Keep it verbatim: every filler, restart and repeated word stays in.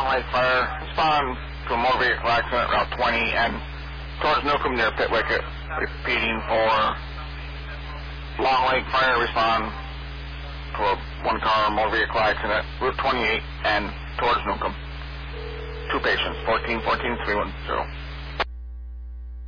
Lake Fire, respond to a motor vehicle accident, Route twenty, and towards Newcomb near Pit Wicket, repeating for Long Lake Fire, respond to a one-car motor vehicle accident, Route twenty-eight, and towards Newcomb. Two patients, fourteen fourteen three one zero.